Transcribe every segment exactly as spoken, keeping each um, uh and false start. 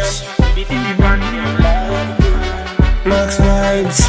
Max Vibes.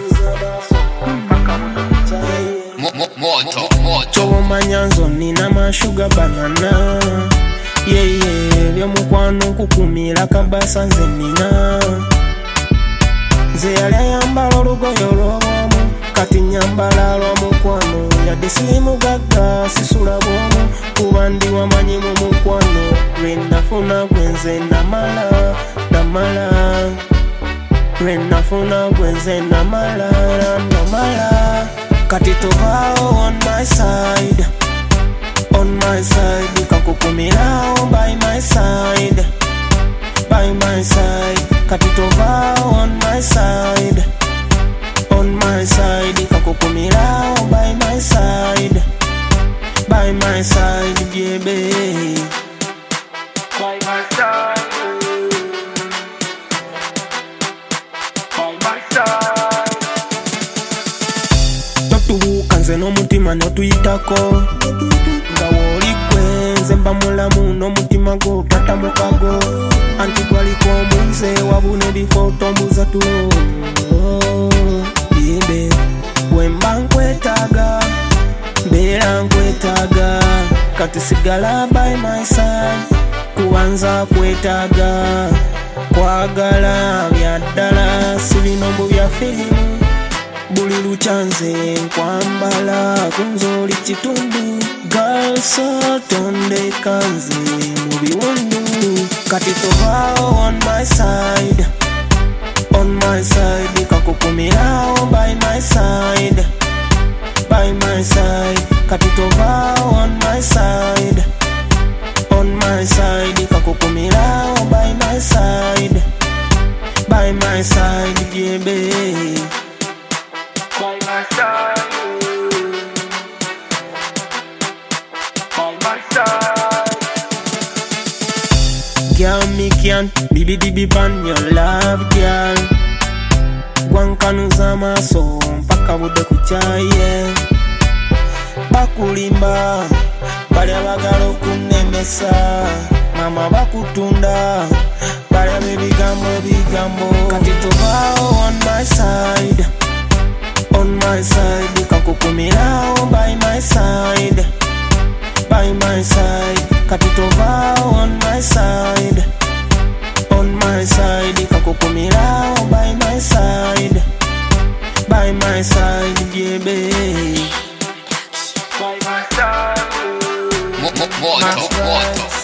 Chobo manyanzo nina mashuga banana. Yeah yeah, byo mukwano kukumira kabasa nze nina. Nze yali ayambala olugoyo lw'obwomu, kati nyambala lwa mukwano. Yadde sirimu gaga sisula bwomu, kuba ndi wamanyi mu mukwano. Lwe nafuna gwe nze namala, namala. Lwe nafuna gwe nze namala, namala. Kati tovao on my side, on my side. Kakukumilao by my side, by my side. Kati tovao on my side, on my side. Kakukumilao by my side, by my side, baby. By my side, by my side. Totubuka nze n'omutima n'otuyitako, nga woli gwe nze mba mulamu n'omutima gwo tata mukago. Anti gwaliko omunze wabuna ebifo tombuza tulo. Bebe wemba nkwetaaga, mbeera nkwetaaga. Kati sigala by my side, kubanza kwetaaga. Kwagala bya ddala si bino mbu bya firimu. Buli luchanze nkwambala kunzoli kitundu. Girl so tonde kanze mu biwundu. Kati tovao on my side, on my side. Kakukumilao by my side, by my side. Kati tovao on my side, on my side. Kakukumilao by my side, by my side, baby. By my side, by my side. Girl, me can't bibi dibi ban your love, girl. Gwankanuza maso mpaka bude kuchaye. Bakulimba bali abagala okunemesa, mama bakutunda bali abebigambo bigambo. Kati tovao on my side, on my side. Kakukumilao by my side, by my side. Kati tovao on my side, on my side. Kakukumilao by my side, by my side, baby. By my side. Max Vibes.